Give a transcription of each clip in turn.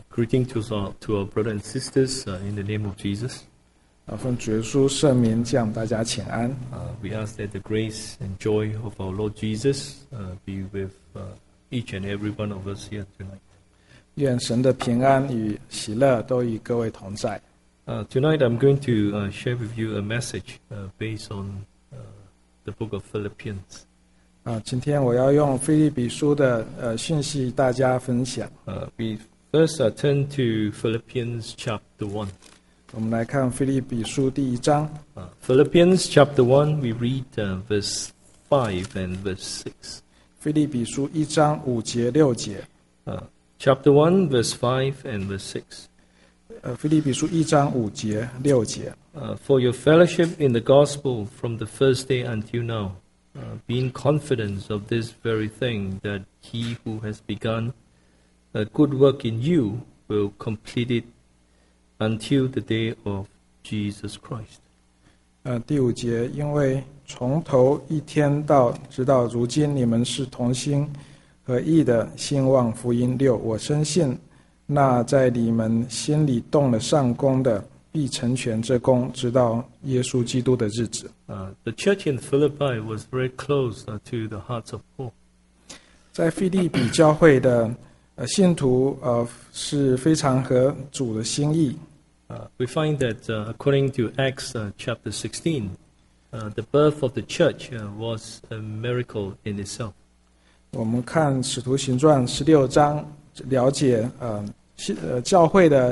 Greeting to our brothers and sisters in the name of Jesus. 奉主耶稣圣名向大家请安。 We ask that the grace and joy of our Lord Jesus be with each and every one of us here tonight. 愿神的平安与喜乐都与各位同在。 Tonight I'm going to share with you a message based on the book of Philippians. 今天我要用腓立比书的讯息大家分享。 We first turn to Philippians chapter 1. 我们来看腓立比书第1章。 Philippians chapter 1, we read verse 5 and verse 6. 腓立比书1章5节6节。 Chapter 1, verse 5 and verse 6. 腓立比书1章5节6节。 For your fellowship in the gospel from the first day until now, being confident of this very thing, that he who has begun a good work in you will complete it until the day of Jesus Christ. 第5节，因为从头一天直到如今，你们是同心合意的兴旺福音6。我深信，那在你们心里动了上功的，必成全这功，直到耶稣基督的日子。 The church in Philippi was very close to the hearts of Paul. 在腓立比教会的信徒是非常合主的心意。 We find that according to Acts chapter 16, the birth of the church was a miracle in itself. 我们看使徒行传16章，了解教会的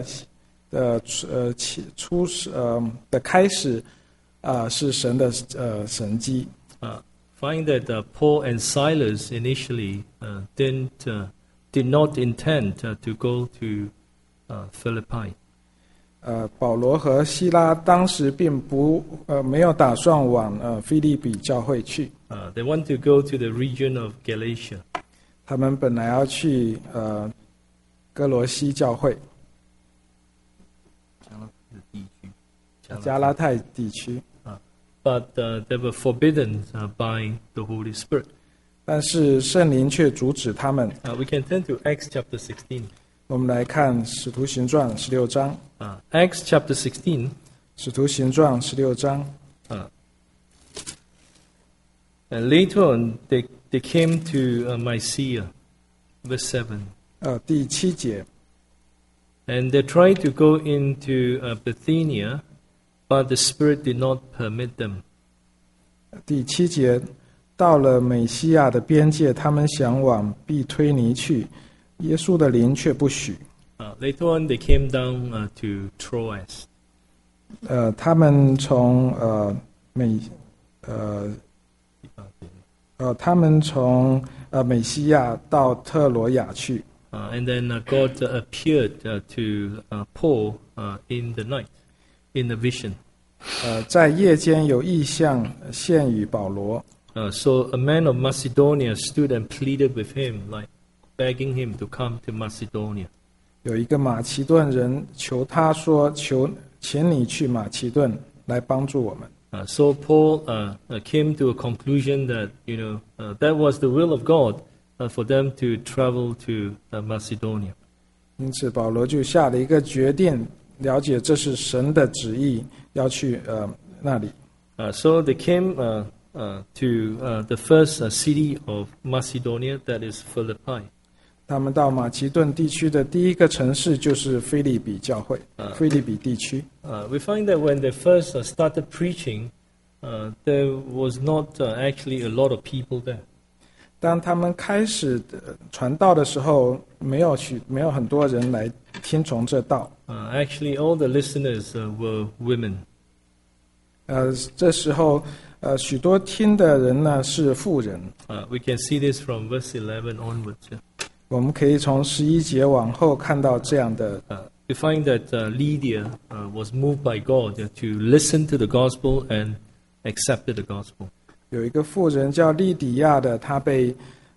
开始是神的神迹。 Find that Paul and Silas initially did not intend to go to Philippi. 保罗和希拉当时并没有打算往腓立比教会去。 They want to go to the region of Galatia. 他们本来要去哥罗西教会，加拉太地区。 But they were forbidden by the Holy Spirit. 但是圣灵却阻止他们。 We can turn to Acts chapter 16. 我们来看使徒行传16章。 Acts chapter 16. 使徒行传16章。 And later on, they came to Mysia, verse 7. 第7节。 And they tried to go into Bithynia, but the Spirit did not permit them. 第7节，到了美西亚的边界，他们想往庇推尼去，耶稣的灵却不许。 Later on, they came down to Troas. 他们从美西亚到特罗亚去。 And then God appeared to Paul in the night, in a vision. 在夜间有异象现与保罗。 So a man of Macedonia stood and pleaded with him, like begging him to come to Macedonia. 有一个马其顿人求他说：“请你去马其顿来帮助我们。” So Paul came to a conclusion that that was the will of God for them to travel to Macedonia. 因此保罗就下了一个决定，了解这是神的旨意，要去那里。 So they came to the first city of Macedonia, that is Philippi. 他们到马其顿地区的第一个城市就是腓立比教会，腓立比地区。 We find that when they first started preaching, there was not actually a lot of people there. 当他们开始传道的时候，没有很多人来听从这道。 Actually, all the listeners were women. 这时候许多听的人呢是妇人。 We can see this from verse 11 onwards. Yeah. 我们可以从11节往后看到这样的。 We find that Lydia was moved by God to listen to the gospel and accepted the gospel. 有一个妇人叫利底亚的，她被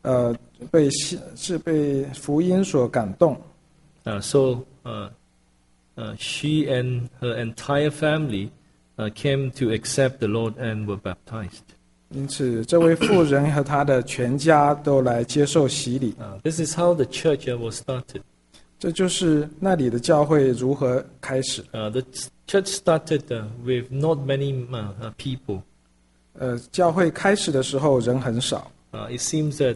福音所感动。 So she and her entire family came to accept the Lord and were baptized. 因此，这位妇人和她的全家都来接受洗礼。 This is how the church was started. 这就是那里的教会如何开始。 The church started with not many people. 教会开始的时候人很少。 It seems that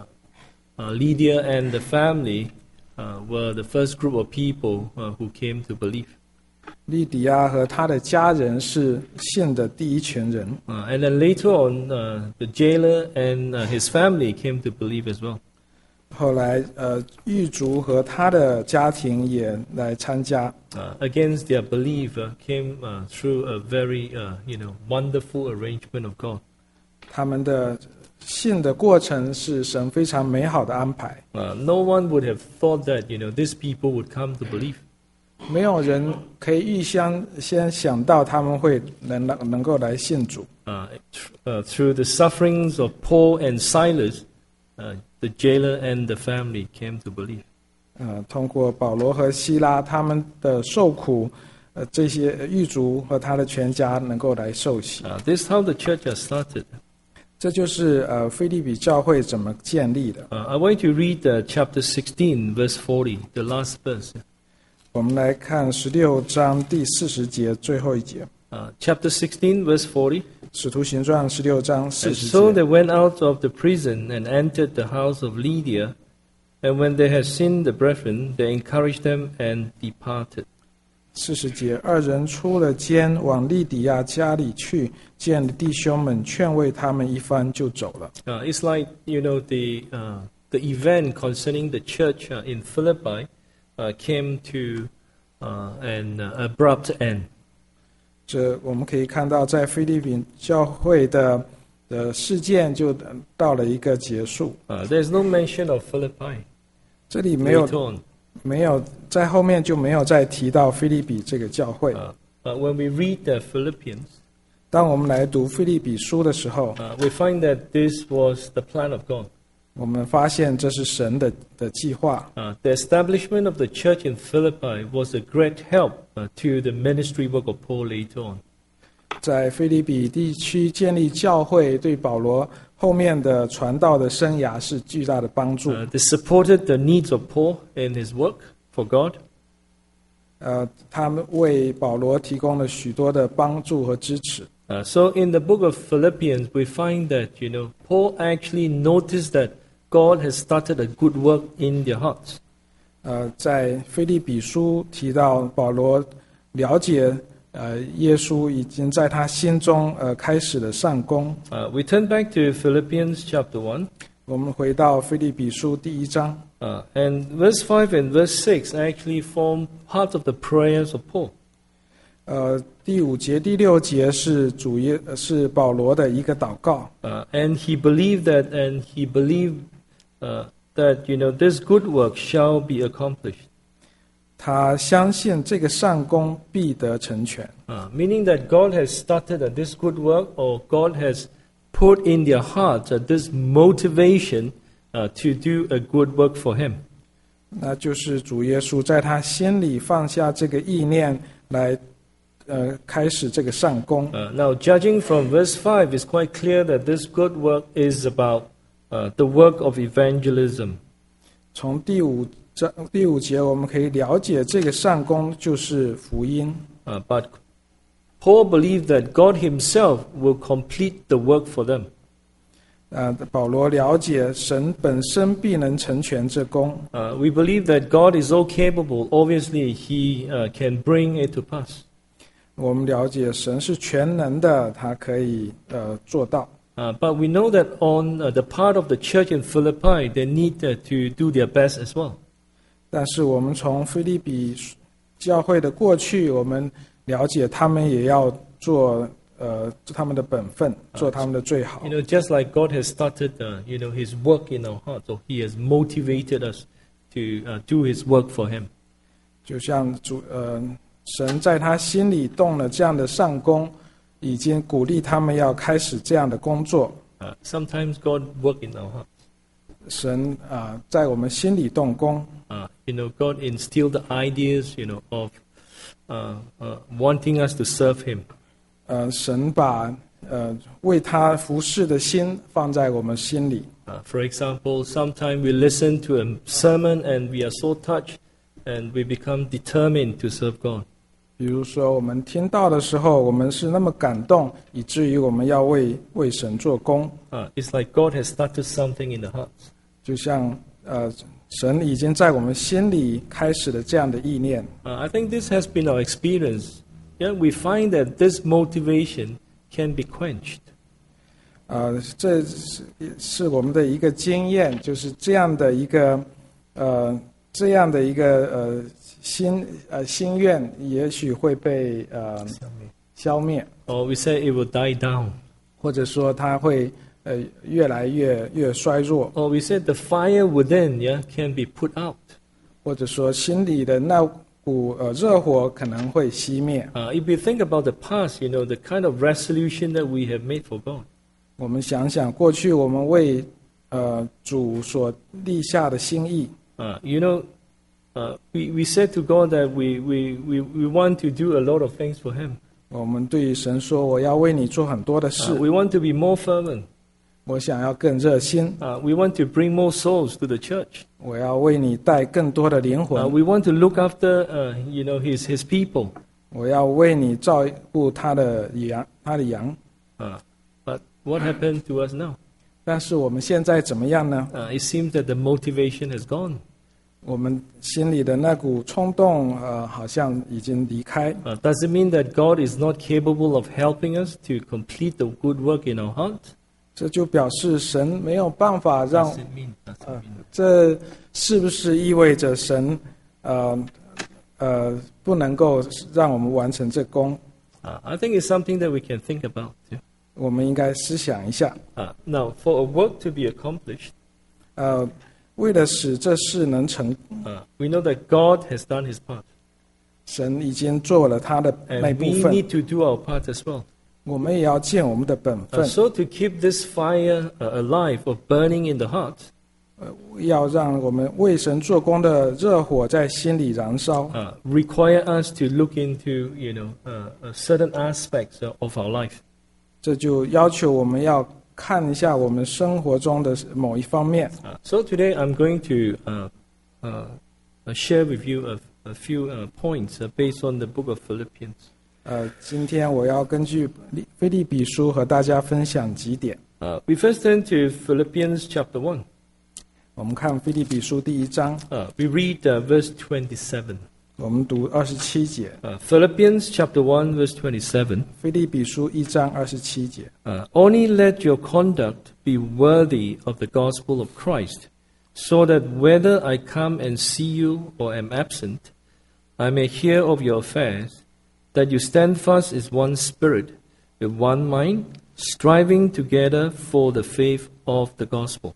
Lydia and the family were the first group of people who came to believe. 利底亚和他的家人是信的第一群人。 And then later on, the jailer and his family came to believe as well. 后来，狱卒和他的家庭也来参加。 Against their belief came through a very, wonderful arrangement of God. 他们的信的过程是神非常美好的安排。 No one would have thought that, these people would come to believe. 没有人可以先想到他们会能够来信主。 Through the sufferings of Paul and Silas, the jailer and the family came to believe. 通过保罗和希拉他们的受苦，这些狱卒和他的全家能够来受洗。 This is how the church has started. 这就是腓立比教会怎么建立的。 I want to read chapter 16, verse 40, the last verse. 我们来看16章第40节最后一节。 Chapter 16, verse 40. 使徒行传16章40 And 节。 so they went out of the prison and entered the house of Lydia. And when they had seen the brethren, they encouraged them and departed. 40节，二人出了监，往利底亚家里去，见了弟兄们，劝慰他们一番，就走了。 It's like, the event concerning the church in Philippi came to an abrupt end. 这我们可以看到，在菲律宾教会的事件就到了一个结束。 There's no mention of Philippi. 这里 Later on. 没有在后面就没有再提到菲律比这个教会。 But when we read the Philippians, 当我们来读菲律比书的时候， we find that this was the plan of God. 我们发现这是神的计划。 The establishment of the church in Philippi was a great help to the ministry work of Paul later on. 在菲律比地区建立教会，对保罗后面的传道的生涯是巨大的帮助。 They supported the needs of Paul in his work for God. 他们为保罗提供了许多的帮助和支持。 So in the book of Philippians, we find that, Paul actually noticed that God has started a good work in their hearts. 在菲利比书提到保罗了解耶稣已经在他心中开始了善功。 We turn back to Philippians chapter 1. 我们回到菲利比书第1章。 And verse 5 and verse 6 actually form part of the prayers of Paul. 第5节、第6节是保罗的一个祷告。 And he believed that, this good work shall be accomplished. 他相信这个善功必得成全。 Meaning that God has started this good work, or God has put in their hearts this motivation to do a good work for Him. 那就是主耶稣在他心里放下这个意念来开始这个善功。 Now, judging from verse 5, it's quite clear that this good work is about the work of evangelism. 从第5节我们可以了解这个善功就是福音。 But Paul believed that God Himself will complete the work for them. 保罗了解神本身必能成全这功。 We believe that God is all capable. Obviously, He can bring it to pass. 我们了解神是全能的，他可以做到。 But we know that on the part of the church in Philippi, they need to do their best as well. 但是我们从腓立比教会的过去，我们了解他们也要做他们的本分，做他们的最好。 Just like God has started, His work in our hearts, or He has motivated us to do His work for Him. 就像神在他心里动了这样的善功，已经鼓励他们要开始这样的工作。 Sometimes God work in our hearts. 神在我们心里动工。 God instilled the ideas, of wanting us to serve Him. 神把为他服侍的心放在我们心里。 For example, sometimes we listen to a sermon and we are so touched and we become determined to serve God. 比如说，我们听到的时候，我们是那么感动，以至于我们要为神做工。 It's like God has started something in the hearts. 就像神已经在我们心里开始了这样的意念。 I think this has been our experience. Yeah, we find that this motivation can be quenched. 这是我们的一个经验，就是这样的一个心愿，也许会被消灭。 Or we say it will die down. 或者说它会越来越衰弱。 Or we say the fire within, yeah, can be put out. 或者说心里的那股热火可能会熄灭。 If we think about the past, the kind of resolution that we have made for God. 我们想想过去我们为主所立下的心意。 We said to God that we want to do a lot of things for Him. 我们对神说，我要为你做很多的事。 We want to be more fervent. 我想要更热心。 We want to bring more souls to the church. 我要为你带更多的灵魂。 We want to look after, His people. 我要为你照顾他的羊。 But what happened to us now? 但是我们现在怎么样呢？ It seems that the motivation has gone. 我们心里的那股冲动，好像已经离开。 Does it mean that God is not capable of helping us to complete the good work in our heart? 这就表示神没有办法让。 Does it mean? 这是不是意味着神不能够让我们完成这功？ I think it's something that we can think about. 我们应该思想一下。 Now, for a work to be accomplished, 为了使这事能成， we know that God has done His part. 神已经做了他的那 And 部 we 分， need to do our part as well. 我们也要尽我们的本分。 So to keep this fire alive or burning in the heart, 要让我们为神做工的热火在心里燃烧， require us to look into, certain aspects of our life. 这就要求我们要看一下我们生活中的某一方面。 So today I'm going to share with you a few points based on the book of Philippians. 今天我要根据腓立比书和大家分享几点。 We first turn to Philippians chapter 1. 我们看腓立比书第1章， We read verse 27. 我们读27节。 Philippians chapter 1 verse 27. 腓立比书1章27节。 Only let your conduct be worthy of the gospel of Christ, so that whether I come and see you or am absent, I may hear of your affairs, that you stand fast as one spirit, with one mind, striving together for the faith of the gospel.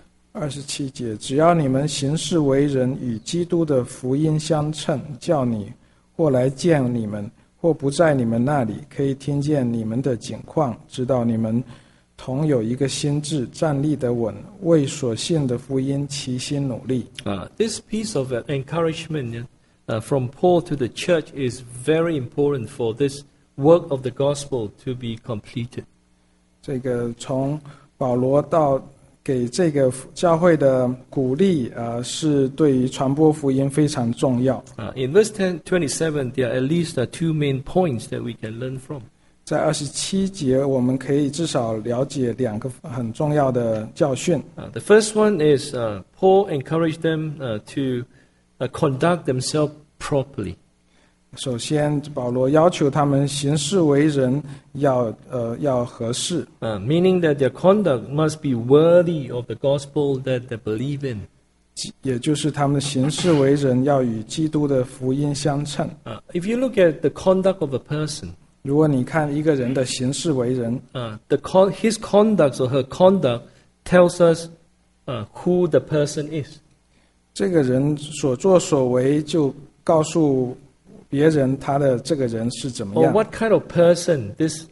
27节，只要你们行事为人与基督的福音相称，叫你或来见你们，或不在你们那里，可以听见你们的景况，知道你们同有一个心志，站立得稳，为所信的福音齐心努力。 This piece of encouragement from Paul to the church is very important for this work of the gospel to be completed. 这个从保罗到给这个教会的鼓励，是对于传播福音非常重要。 In verse 27, there are at least two main points that we can learn from. 在27节，我们可以至少了解2个很重要的教训。 The first one is Paul encouraged them to conduct themselves properly. 首先，保罗要求他们行事为人要合适， Meaning that their conduct must be worthy of the gospel that they believe in. 也就是他们行事为人要与基督的福音相称。 If you look at the conduct of a person, 如果你看一个人的行事为人， his conduct or her conduct tells us who the person is. 这个人所作所为就告诉别人他的这个人是怎么 Or 样， what kind of person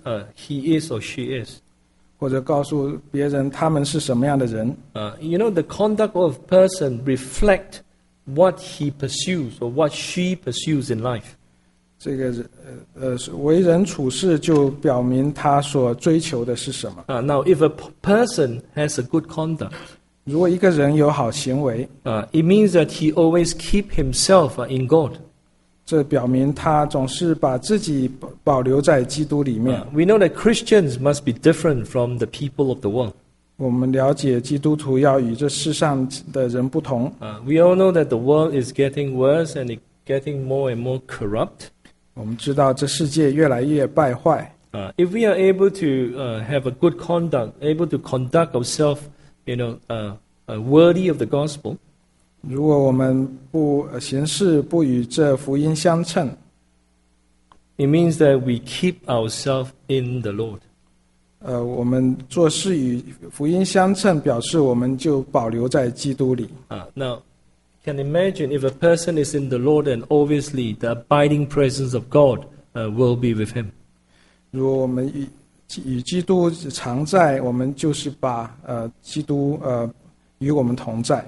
he is or she is. 或者告诉别人他们是什么样的人。 The conduct of a person reflect what he pursues or what she pursues in life. 这个为人处事就表明他所追求的是什么。 Now, if a person has a good conduct, 如果一个人有好行为， it means that he always keep himself in God. 这表明他总是把自己保留在基督里面。 We know that Christians must be different from the people of the world. 我们了解基督徒要与这世上的人不同。 We all know that the world is getting worse and it's getting more and more corrupt. 我们知道这世界越来越败坏。 If we are able to have a good conduct, able to conduct ourselves, worthy of the gospel, 如果我们不行事不与这福音相称， it means that we keep ourselves in the Lord. 我们做事与福音相称，表示我们就保留在基督里。 Now, can imagine if a person is in the Lord, and obviously the abiding presence of God will be with him. 如果我们与基督常在，我们就是把基督与我们同在。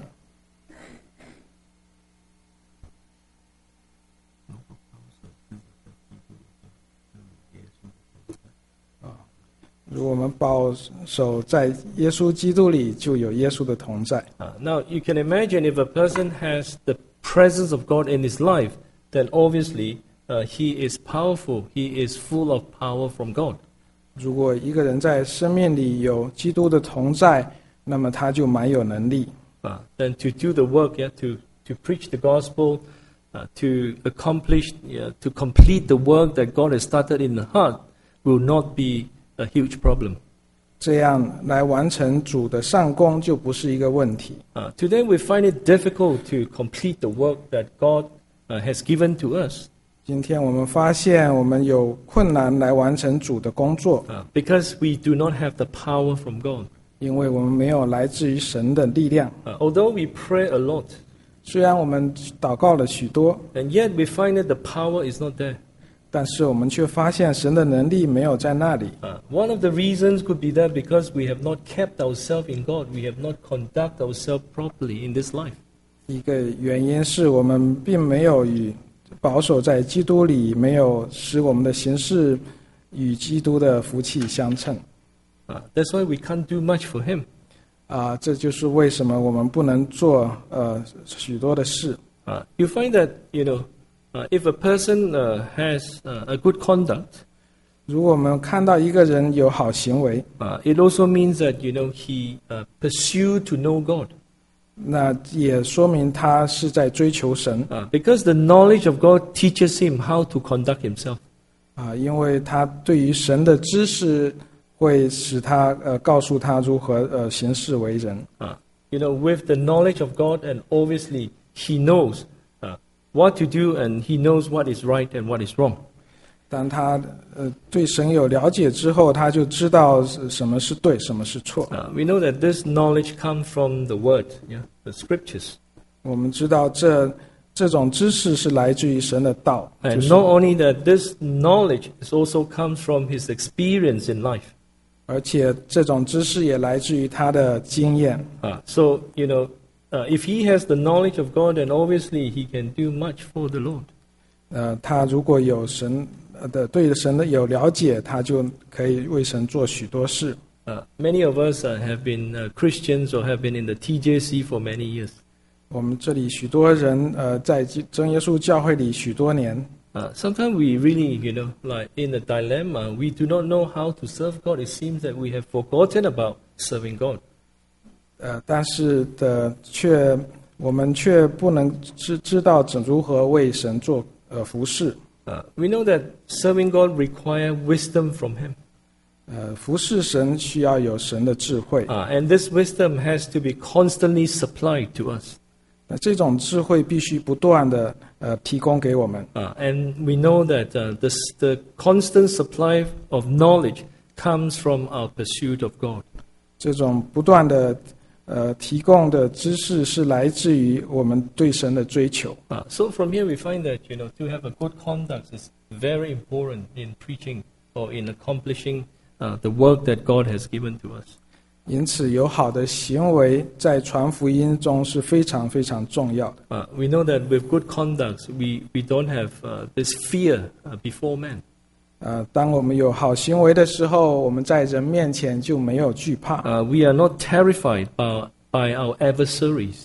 如果我们保守在耶稣基督里，就有耶稣的同在。 Now, you can imagine if a person has the presence of God in his life, then obviously he is powerful. He is full of power from God. 如果一个人在生命里有基督的同在，那么他就蛮有能力。 Then to do the work, to preach the gospel, to accomplish, to complete the work that God has started in the heart, will not be a huge problem. 这样来完成主的上工就不是一个问题。 Today we find it difficult to complete the work that God has given to us. 今天我们发现我们有困难来完成主的工作， Because we do not have the power from God. 因为我们没有来自于神的力量。 Although we pray a lot, 虽然我们祷告了许多， and yet we find that the power is not there. 但是我们却发现神的能力没有在那里。 One of the reasons could be that because we have not kept ourselves in God, we have not conduct ourselves properly in this life. 一个原因是我们并没有保守在基督里，没有使我们的行事与基督的福气相称。 That's why we can't do much for Him. 这就是为什么我们不能做许多的事。 You find that if a person has a good conduct, 如果我们看到一个人有好行为， it also means that he pursue to know God. 那也说明他是在追求神。 Because the knowledge of God teaches him how to conduct himself. 因为他对于神的知识会使他告诉他如何行事为人。 With the knowledge of God, and obviously he knows what to do, and he knows what is right and what is wrong. 当他对神有了解之后，他就知道什么是对，什么是错。 We know that this knowledge comes from the Word, the Scriptures. 我们知道这种知识是来自于神的道。 And not only that, this knowledge also comes from his experience in life. 而且这种知识也来自于他的经验。 So, if he has the knowledge of God, then obviously he can do much for the Lord. 他如果有对神的有了解，他就可以为神做许多事。 Many of us have been Christians or have been in the TJC for many years. 我们这里许多人在真耶稣教会里许多年。 Sometimes we really, like in a dilemma, we do not know how to serve God. It seems that we have forgotten about serving God. 但是我们却不能知道如何为神做服事。 We know that serving God requires wisdom from Him. 服事神需要有神的智慧。 And this wisdom has to be constantly supplied to us. 这种智慧必须不断的提供给我们。 And we know that the constant supply of knowledge comes from our pursuit of God. 这种不断的提供的知识是来自于我们对神的追求。 So from here we find that to have a good conduct is very important in preaching or in accomplishing the work that God has given to us. 因此，有好的行为在传福音中是非常非常重要的。 We know that with good conduct, we don't have this fear before man. 当我们有好行为的时候，我们在人面前就没有惧怕。 We are not terrified by our adversaries.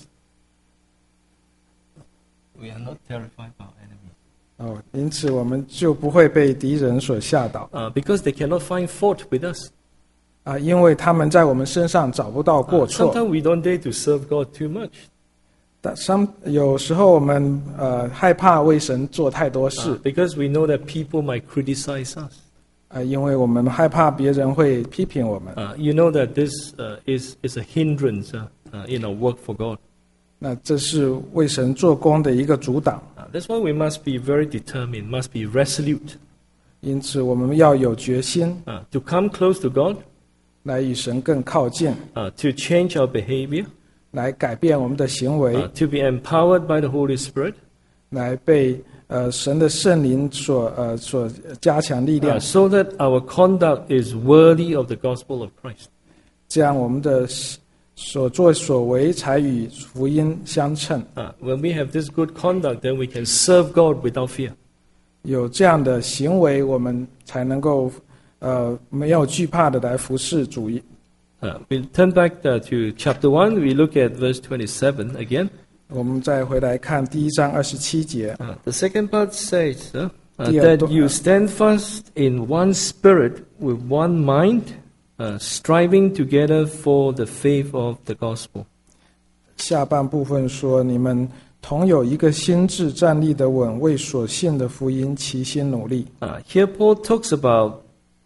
We are not terrified by our enemies. 因此我们就不会被敌人所吓倒。 Because they cannot find fault with us. 因为他们在我们身上找不到过错。 Sometimes we don't dare to serve God too much. 有时候我们害怕为神做太多事。 Because we know that people might criticize us. 因为我们害怕别人会批评我们。 You know that this is a hindrance in our work for God. 那这是为神做工的一个阻挡。 That's why we must be very determined, must be resolute. 因此我们要有决心。 To come close to God. 来与神更靠近。 To change our behavior. 来改变我们的行为。 To be empowered by the Holy Spirit. 来被神的圣灵所加强力量。 So that our conduct is worthy of the gospel of Christ. 这样我们的所作所为才与福音相称。 When we have this good conduct, then we can serve God without fear. 有这样的行为，我们才能够没有惧怕的来服侍主。 We'll turn back to chapter 1. We look at verse 27 again. 我们再回来看第1章27节。 The second part says that you stand fast in one spirit with one mind, striving together for the faith of the gospel. 下半部分说，你们同有一个心志，站立得稳，为所信的福音齐心努力。 Here Paul talks about,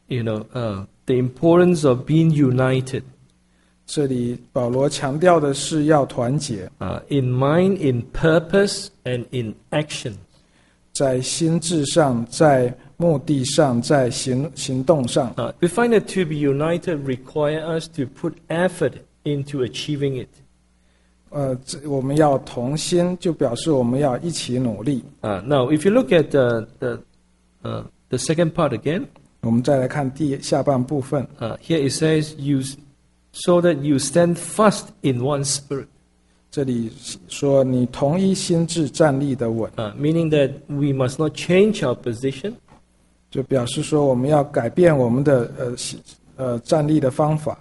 the importance of being united. 这里保罗强调的是要团结。 In mind, in purpose, and in action. 在心智上，在目的上，在行动上。 We find that to be united require us to put effort into achieving it. 我们要同心，就表示我们要一起努力。 Now, if you look at the second part again, 我们再来看下半部分。 Here it says, so that you stand fast in one spirit. 这里说你同一心志站立得稳。 Meaning that we must not change our position. 就表示说我们要改变我们的站立的方法。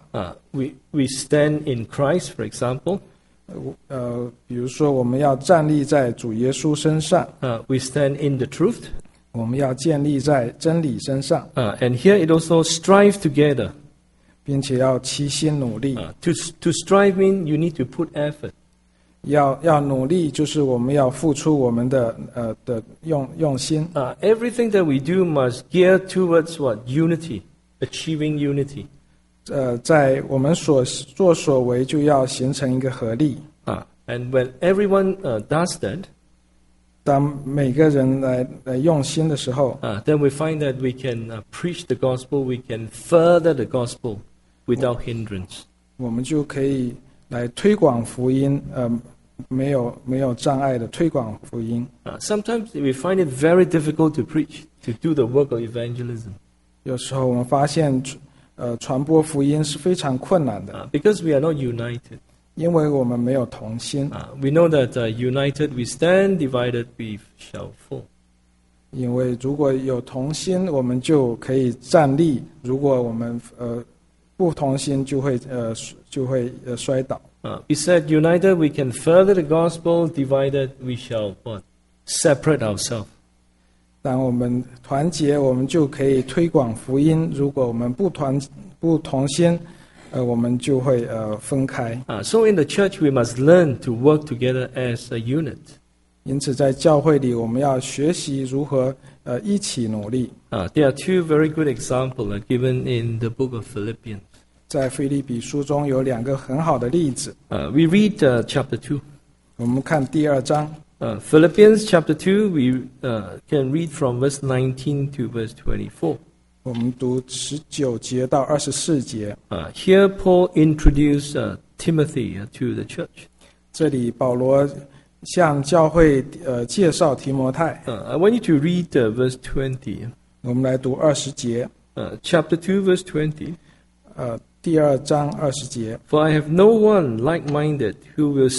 We stand in Christ, for example. 比如说我们要站立在主耶稣身上。 We stand in the truth. 我们要建立在真理身上。 And here it also strive together. 并且要齐心努力。 To strive means you need to put effort. 要努力，就是我们要付出我们的用心。 Everything that we do must gear towards what? Unity, achieving unity. 在我们所作所为就要形成一个合力。 And when everyone does that, 当每个人来用心的时候 then we find that we can preach the gospel, we can further the gospel without hindrance. 我们就可以来推广福音，没有障碍的推广福音。 Sometimes we find it very difficult to preach, to do the work of evangelism. 有时候我们发现传播福音是非常困难的。 Because we are not united. 因为我们没有同心。 We know that united we stand, divided we shall fall. 因为如果有同心，我们就可以站立；如果我们不同心，就会摔倒。 We said united we can further the gospel, divided we shall what? Separate ourselves. 当我们团结，我们就可以推广福音；如果我们不同心，我们就会分开。 So in the church we must learn to work together as a unit. 因此在教会里，我们要学习如何一起努力。 There are two very good examples given in the book of Philippians. 在腓立比书中有2个很好的例子。 We read chapter 2. 我们看第2章。 Philippians chapter 2, we can read from verse 19 to verse 24. 我们读19节到24节。 Here Paul introduced Timothy to the church. 这里保罗向教会介绍提摩太。 I want you to read verse 20. 我们来读20节。 Chapter 2, verse 20. 第2章20节。 For I have no one like-minded who will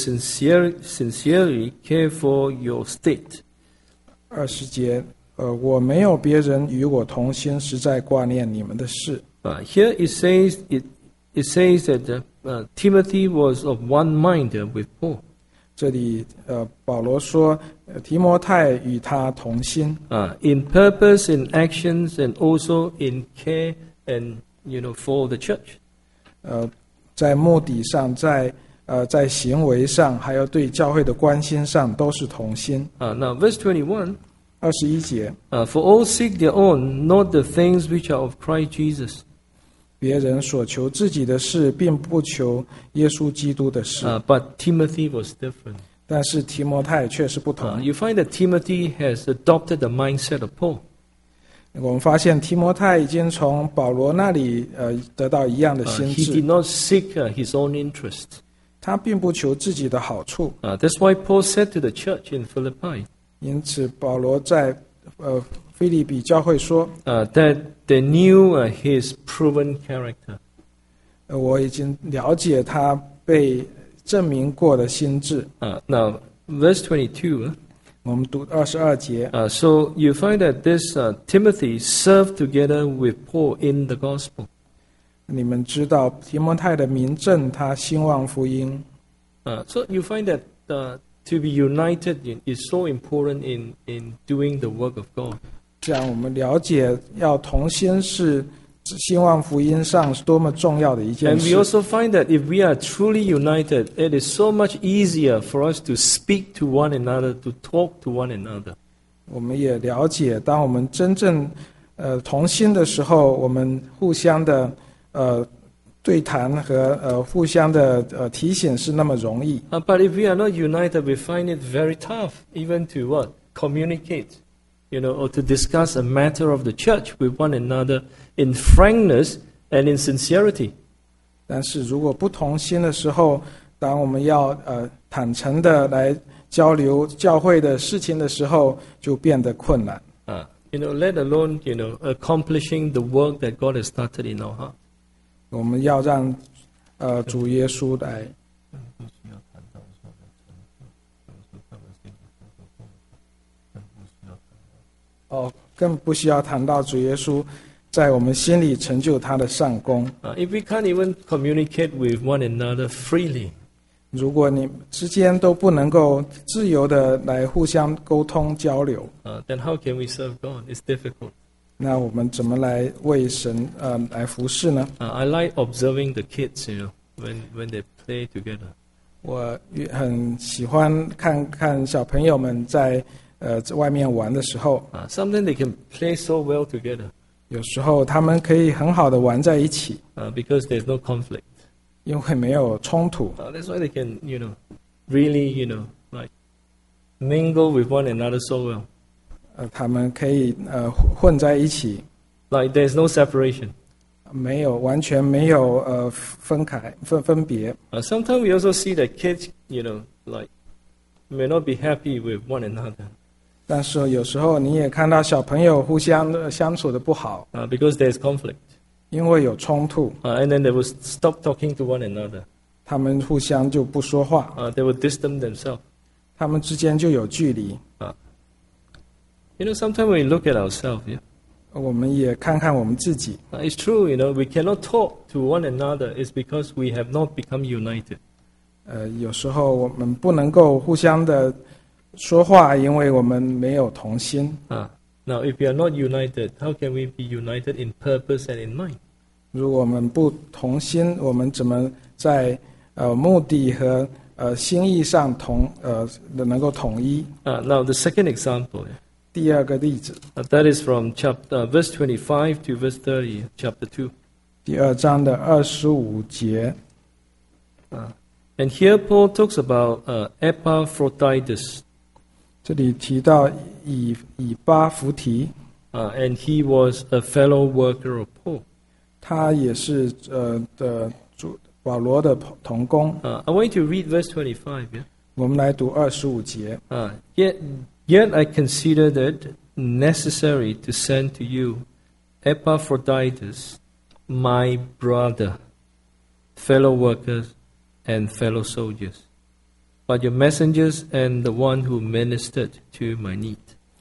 sincerely care for your state. 20节。我没有别人与我同心，实在挂念你们的事。 Here it says it it says that Timothy was of one mind with Paul. 这里保罗说，提摩太与他同心， In purpose, in actions, and also in care and for the church. 在目的上，在行为上，还有对教会的关心上，都是同心。 Now, verse 21. 21节， For all seek their own, not the things which are of Christ Jesus. 别人所求自己的事，并不求耶稣基督的事。 But Timothy was different. 但是提摩太却是不同。 You find that Timothy has adopted the mindset of Paul. 我们发现提摩太已经从保罗那里得到一样的心 He 智， did not seek his own interest. 他并不求自己的好处。 That's why Paul said to the church in Philippi 因此，保罗在腓立比教会说， that they knew his proven character. 我已经了解他被证明过的心智。 Now, verse 22. 我们读22节， So you find that this Timothy served together with Paul in the gospel. 你们知道提摩太的名证，他兴旺福音。 So you find that to be united is so important in doing the work of God. 这样我们了解要同心是兴旺福音上是多么重要的一件 And we 事。 also find that if we are truly united, it is so much easier for us to speak to one another, to talk to one another. 我们也了解，当我们真正同心的时候，我们互相的对谈和互相的提醒是那么容易。 But if we are not united, we find it very tough, even to what? Communicate, or to discuss a matter of the church with one another in frankness and in sincerity. 但是如果不同心的时候，当我们要坦诚的来交流教会的事情的时候，就变得困难。 Let alone, accomplishing the work that God has started in our heart. 我们要让主耶稣来。更不需要谈到主耶稣在我们心里成就他的善功。 If we can't even communicate with one another freely, 如果你之间都不能够自由的来互相沟通交流， then how can we serve God? It's difficult. 那我们怎么来为神来服侍呢？ I like observing the kids, when they play together. 我很喜欢看看小朋友们在外面玩的时候， Sometimes they can play so well together 有时候他们可以很好的玩在一起， because there's no conflict. 因为没有冲突。 That's why they can, really, like mingle with one another so well. 他们可以混在一起， Like there's no separation. 完全没有分别。 Sometimes we also see that kids, like may not be happy with one another 但是有时候你也看到小朋友互相相处的不好， because there's conflict. 因为有冲突， And then they will stop talking to one another. 他们互相就不说话， They will distance themselves. 他们之间就有距离。 Sometimes when we look at ourselves, yeah, 我们也看看我们自己， it's true, we cannot talk to one another. It's because we have not become united. 有时候我们不能够互相的说话，因为我们没有同心。 Now, if we are not united, how can we be united in purpose and in mind? 如果我们不同心，我们怎么在目的和心意上能够统一？ Now, the second example, 第二个例子， that is from verse 25 to verse 30, chapter 2. 第2章的25节。 And here Paul talks about Epaphroditus. 这里提到以巴弗提， And he was a fellow worker of Paul. 他也是保罗的同工。 I want you to read verse 25. Yeah? 我们来读25节。 Yet I consider it necessary to send to you Epaphroditus, my brother, fellow workers, and fellow soldiers, but your messengers and the one who ministered to my need.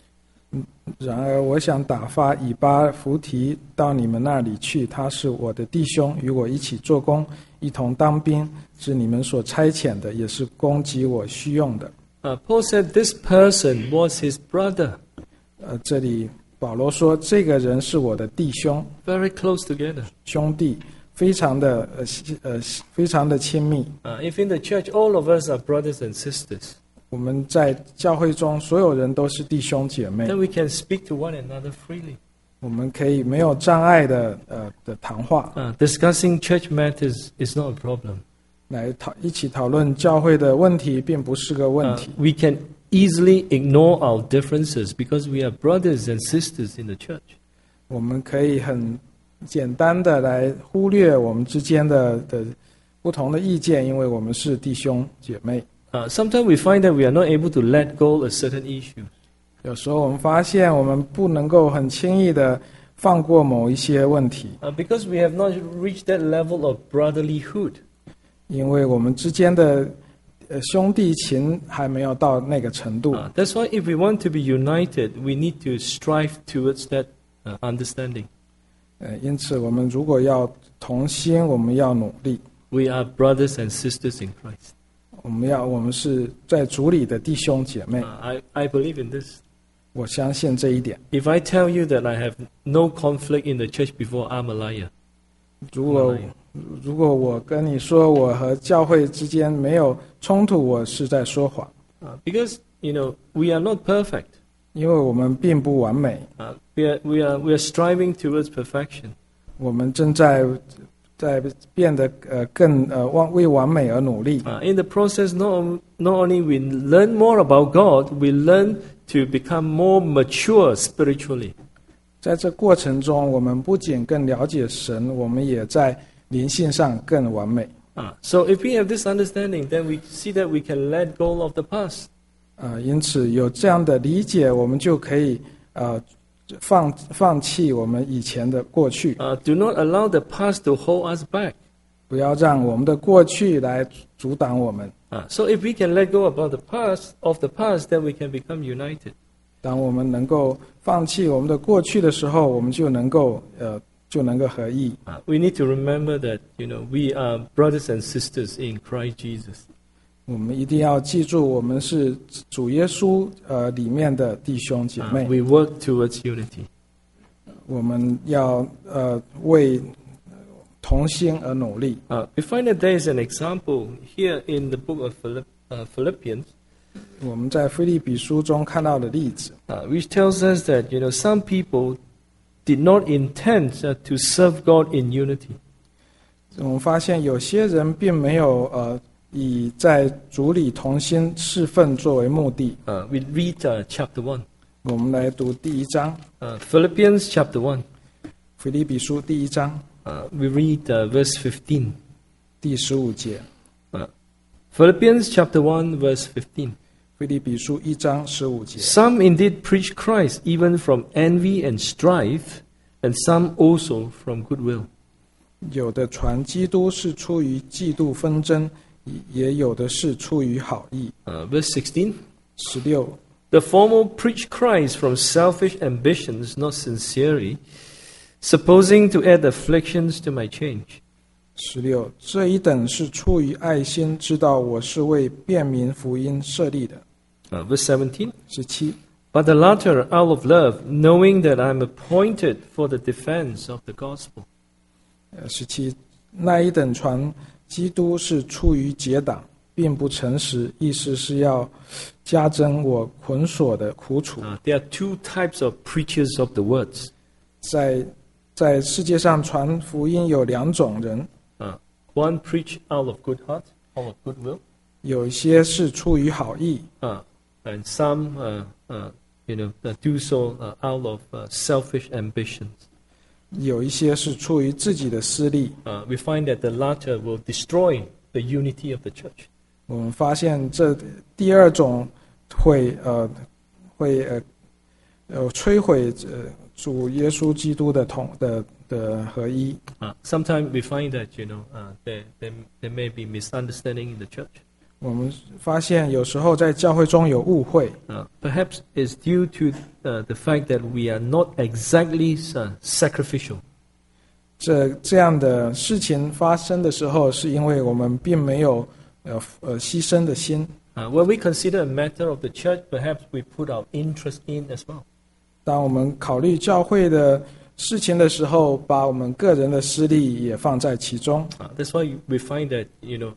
然而我想打发以巴弗提到你们那里去，他是我的弟兄，与我一起做工，一同当兵，是你们所差遣的，也是供给我需用的。 Paul said this person was his brother. 这里保罗说，这个人是我的弟兄， Very close together. 兄弟，非常的亲密。 If in the church all of us are brothers and sisters, 我们在教会中所有人都是弟兄姐妹， then we can speak to one another freely. 我们可以没有障碍的谈话， Discussing church matters is not a problem. 来一起讨论教会的问题，并不是个问题。 We can easily ignore our differences because we are brothers and sisters in the church. 我们可以很简单的来忽略我们之间的不同的意见，因为我们是弟兄姐妹。 Sometimes we find that we are not able to let go of certain issues. 有时候我们发现我们不能够很轻易的放过某一些问题， Because we have not reached that level of brotherlyhood. 因为我们之间的兄弟情还没有到那个程度。 That's why if we want to be united, we need to strive towards that understanding. 因此我们如果要同心，我们要努力。 We are brothers and sisters in Christ. 我们是在主里的弟兄姐妹， I believe in this. 我相信这一点。 If I tell you that I have no conflict in the church before, I'm a liar. 如果我跟你说我和教会之间没有冲突，我是在说谎。 Because we are not perfect. 因为我们并不完美， We are striving towards perfection. 我们正在变得更为完美而努力。 In the process, not only we learn more about God, we learn to become more mature spiritually. 在这过程中，我们不仅更了解神，我们也在灵性上更完美。 So if we have this understanding, then we see that we can let go of the past. 因此有这样的理解，我们就可以放弃我们以前的过去。 Do not allow the past to hold us back. 不要让我们的过去来阻挡我们。 So if we can let go about the past, then we can become united. 当我们能够放弃我们的过去的时候，我们就能够合一。 We need to remember that we are brothers and sisters in Christ Jesus. 我们一定要记住，我们是主耶稣里面的弟兄姐妹。 We work towards unity. 我们要为同心而努力。 We find that there is an example here in the book of Philippians, 我们在腓立比书中看到的例子， which tells us that some people did not intend to serve God in unity. 我们发现有些人并没有以在主里同心侍奉作为目的。 We read chapter 1. 我们来读第一章， Philippians chapter 1. 腓立比书第一章 We read verse 15. 第15节。 Philippians chapter 1 verse 15. 腓立比书1章15节。 Some indeed preach Christ even from envy and strife, and some also from goodwill. 有的传基督是出于嫉妒纷争，也有的是出于好意。 Verse 16. 16 The former preach Christ from selfish ambitions, not sincerely, supposing to add afflictions to my change. 16这一等是出于爱心，知道我是为便民福音设立的。 Verse 17. 17 But the latter out of love, knowing that I am appointed for the defense of the gospel. 17那一等传基督是出于结党，并不诚实，意思是要加增我捆锁的苦楚。 There are two types of preachers of the words. 在世界上传福音有两种人， One preach out of good heart, out of goodwill, 有一些是出于好意， and some, do so out of selfish ambitions. 有一些是出于自己的私利。 We find that the latter will destroy the unity of the church. 我们发现这第二种会摧毁主耶稣基督的合一。 Sometimes we find that there may be misunderstanding in the church. 我们发现有时候在教会中有误会， Perhaps it's due to the fact that we are not exactly sacrificial. 这样的事情发生的时候，是因为我们并没有牺牲的心。 When we consider a matter of the church, perhaps we put our interest in as well. 当我们考虑教会的事情的时候，把我们个人的私利也放在其中。 That's why we find that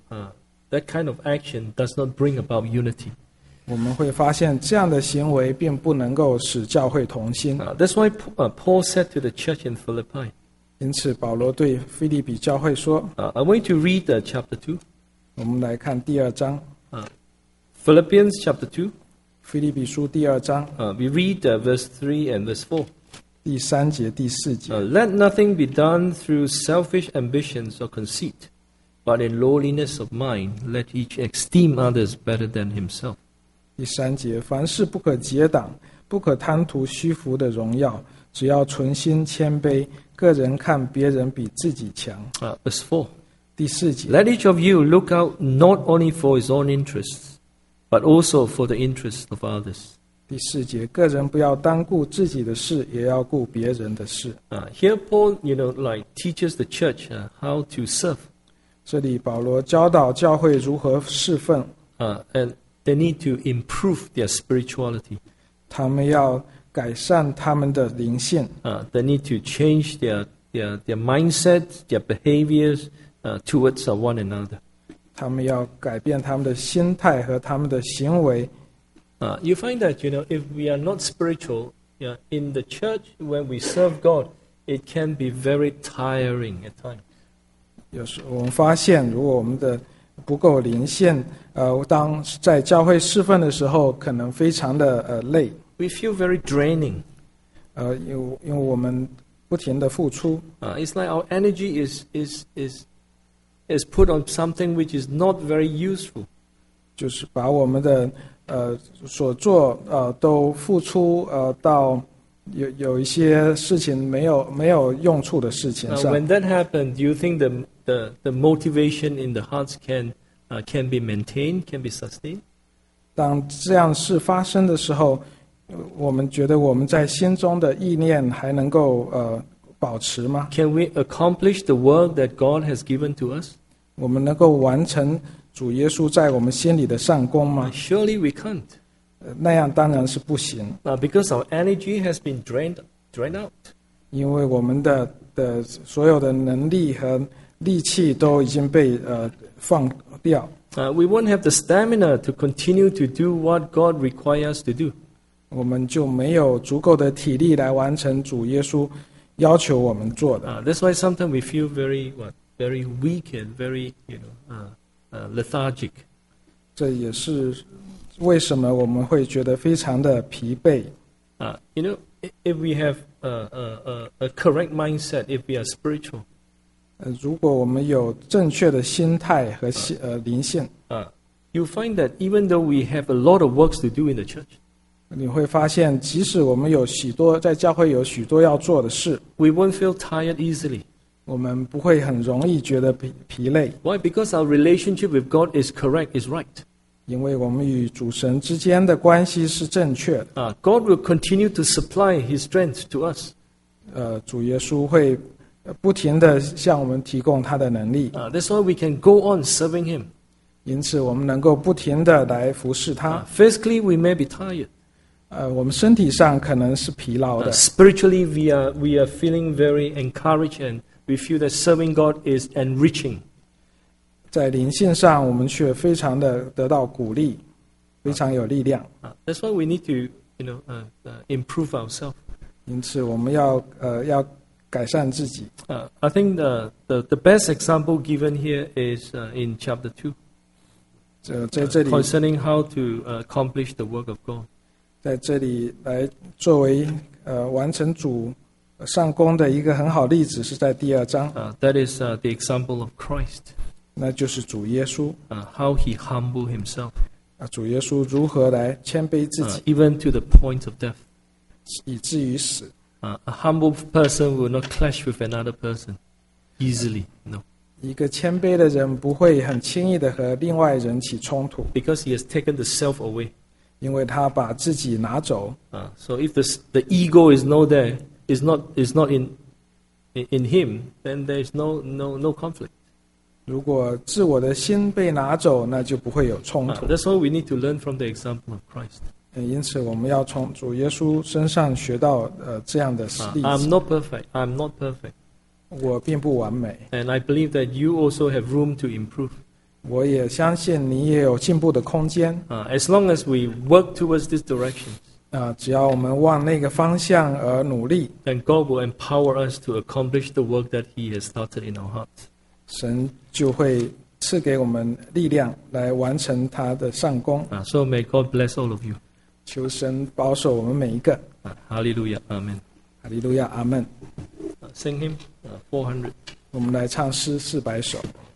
that kind of action does not bring about unity. 我们会发现这样的行为并不能够使教会同心。 That's why Paul said to the church in Philippi. 因此，保罗对腓立比教会说 I'm going to read chapter 2. 我们来看第2章， Philippians chapter 2. 腓立比书第2章 We read verse 3 and verse 4. 第3节、第4节。 Let nothing be done through selfish ambitions or conceit, but in lowliness of mind, let each esteem others better than himself. 第3节，凡事不可结党，不可贪图虚浮的荣耀，只要存心谦卑，个人看别人比自己强。 Verse 4. 第4节， Let each of you look out not only for his own interests, but also for the interests of others. 第4节，个人不要单顾自己的事，也要顾别人的事。 Here Paul, teaches the church how to serve. 这里保罗教导教会如何侍奉， And they need to improve their spirituality. 他们要改善他们的灵性， They need to change their mindset, their behaviors towards one another. 他们要改变他们的心态和他们的行为。 You find that, if we are not spiritual, in the church, when we serve God, it can be very tiring at times. 有时我们发现，如果我们的不够灵性，当在教会侍奉的时候，可能非常的累。 We feel very draining. 因为我们不停的付出， It's like our energy is put on something which is not very useful. 就是把我们的所做都付出到有一些事情没有用处的事情上。 When that happens, do you think the motivation in the hearts can be maintained, can be sustained? 当这样事发生的时候，我们觉得我们在心中的意念还能够保持吗？ Can we accomplish the work that God has given to us? 我们能够完成主耶稣在我们心里的上功吗？ Surely we can't. 那样当然是不行， Because our energy has been drained out. 因为我们的所有的能力和力气都已经被放掉。 We won't have the stamina to continue to do what God requires us to do. 我们就没有足够的体力来完成主耶稣要求我们做的。 That's why sometimes we feel very weak and very lethargic. 这也是为什么我们会觉得非常的疲惫。 If we have a correct mindset, if we are spiritual, 如果我们有正确的心态和灵性， you find that even though we have a lot of works to do in the church, 你会发现，即使我们有许多在教会有许多要做的事， we won't feel tired easily. 我们不会很容易觉得疲累， Why? Because our relationship with God is correct, is right. 因为我们与主神之间的关系是正确的。 God will continue to supply His strength to us. 主耶稣会不停的向我们提供他的能力， That's why we can go on serving Him. 因此我们能够不停的来服侍他。 Physically, we may be tired. 我们身体上可能是疲劳的， Spiritually, we are feeling very encouraged, and we feel that serving God is enriching. 在灵性上我们却非常的得到鼓励，非常有力量。 That's why we need to, improve ourselves. 因此我们要改善自己。 I think the best example given here is in chapter 2, 在这里 concerning how to accomplish the work of God. 在这里来作为完成主上功的一个很好例子，是在第2章， That is the example of Christ, 那就是主耶稣。 how He humbled Himself, 主耶稣如何来谦卑自己， even to the point of death. 以至于死。 A humble person will not clash with another person easily. No. 一个谦卑的人不会很轻易的和另外人起冲突， because he has taken the self away. 因为他把自己拿走。 So if the ego is not there, is not in him, then there is no conflict. 如果自我的心被拿走，那就不会有冲突。 That's why we need to learn from the example of Christ. 因此，我们要从主耶稣身上学到这样的例 I'm 子。 not perfect. I'm not perfect. 我并不完美， And I believe that you also have room to improve. 我也相信你也有进步的空间。 As long as we work towards this direction, 只要我们往那个方向而努力， then God will empower us to accomplish the work that He has started in our hearts. 神就会赐给我们力量来完成他的上工。 So may God bless all of you. 求神保守我们每一个。 Hallelujah. Amen. 哈利路亚，阿门。 Sing hymn 400. 我们来唱诗400首。